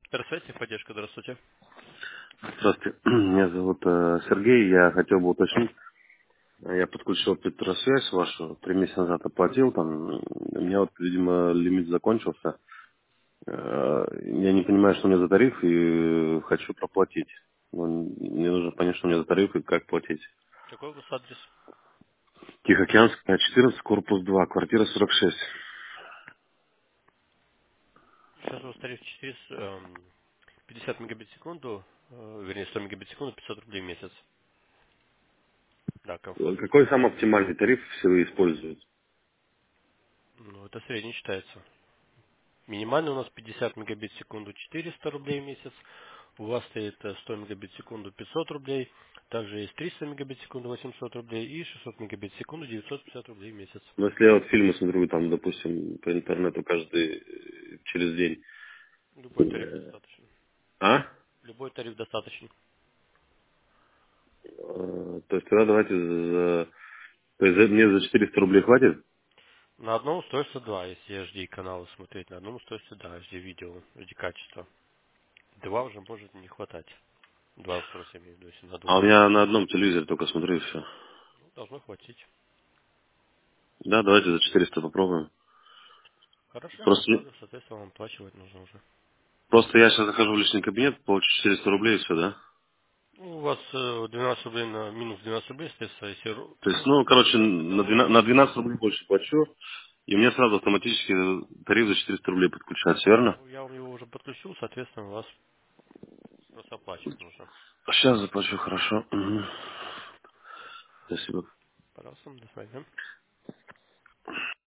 Здравствуйте, техподдержка, здравствуйте. Здравствуйте, меня зовут Сергей, я хотел бы уточнить, я подключил Петросвязь вашу, 3 месяца назад оплатил, там, у меня вот, видимо, лимит закончился, я не понимаю, что у меня за тариф, и хочу проплатить. Мне нужно понять, что у меня за тариф и как платить. Какой у вас адрес? Тихоокеанская, 14, корпус 2, квартира 46. Сейчас у вас тариф 50 мегабит в секунду, вернее 100 мегабит в секунду, 500 рублей в месяц. Да, комфорт. Какой самый оптимальный тариф все вы используете? Ну, это средний считается. Минимальный у нас 50 мегабит в секунду, 400 рублей в месяц. У вас стоит 100 мегабит в секунду, 500 рублей. Также есть 300 мегабит в секунду, 800 рублей. И 600 мегабит в секунду, 950 рублей в месяц. Ну, если я вот фильмы смотрю, там, допустим, по интернету каждый через день. Любой тариф достаточно. А? Любой тариф достаточно. То есть тогда давайте за... То есть мне за 400 рублей хватит? На одном устройстве два, если HD каналы смотреть. На одном устройстве да, HD видео, HD качество. Два уже может не хватать. Два устройства, я имею в виду, если на А у двух. меня на одном телевизоре только смотрю и все. Ну, должно хватить. Да, давайте за 400 попробуем. Хорошо, я Просто, поставлю, соответственно, вам оплачивать нужно уже. просто я сейчас захожу в личный кабинет, получу 400 рублей и все, да? Ну, у вас 12 рублей на минус 12 рублей, соответственно, если То есть, ну, ну, короче, больше, то на можно 12, на будет 12 меньше. рублей больше плачу, и мне сразу автоматически тариф за 400 рублей подключается, верно? Ну, я вам его уже подключил, соответственно, вас просто оплачивать нужно. Сейчас заплачу, хорошо. Мгм. Спасибо. Пожалуйста, до свидания.